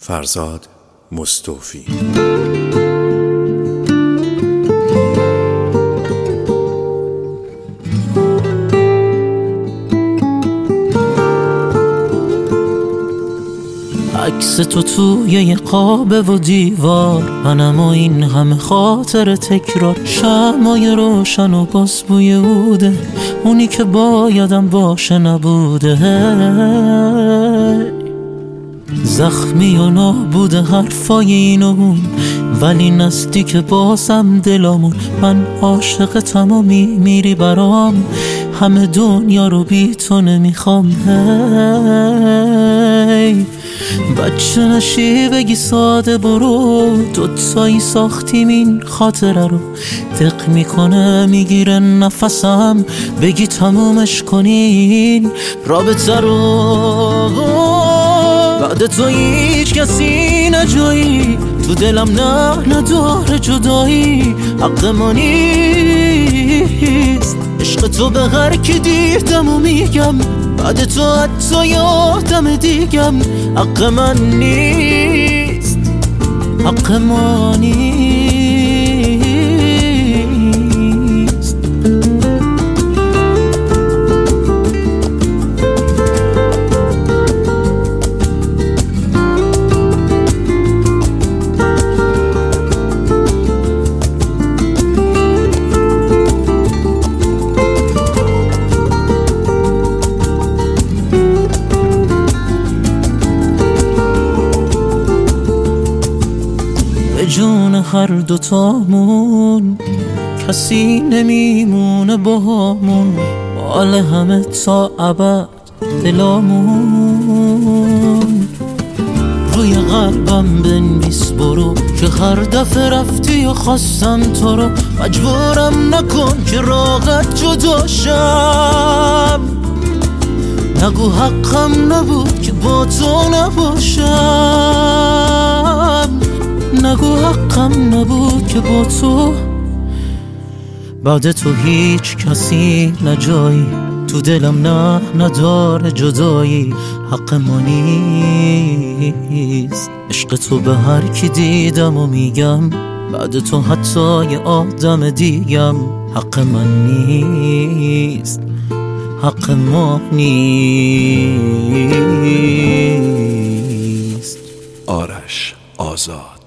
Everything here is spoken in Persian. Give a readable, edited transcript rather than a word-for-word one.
فرزاد مستوفی. عکس تو توی یه قابه و دیوار، منم و این همه خاطر تکرار. شمعای روشن و باز بوی عوده، اونی که بایدم باشه نبوده. زخمی و نابوده حرفای این و اون، ولی نزدیک بازم دلامون. من عاشقتم و میمیری برام، همه دنیا رو بی تو نمیخوام. بچه نشی بگی ساده برو، دوتایی ساختیم این خاطره رو. دق میکنه میگیره نفسم، بگی تمومش کنین رابطه رو. بعد تو هیچ کسی نجایی، تو دلم نه نداره جدایی. حق ما نیست عشق تو به هر کی دیدم و میگم، بعد تو حتی یادم دیگم. حق من نیست، حق ما نیست. جون هر دوتامون کسی نمیمونه باهامون، مال همه تا ابد دلامون. روی قلبم بنویس برو، که هر دفعه رفتی و خواستم تو رو. مجبورم نکن که راحت جدا شم، نگو حقم نبود که با تو نباشم. نگو حقم نبود که با تو، بعد تو هیچ کسی نجایی. تو دلم نه نداره جدایی. حق ما نیست عشق تو به هر کی دیدم و میگم، بعد تو حتی یه آدم دیگم. حق من نیست، حق ما نیست. آرش آزاد.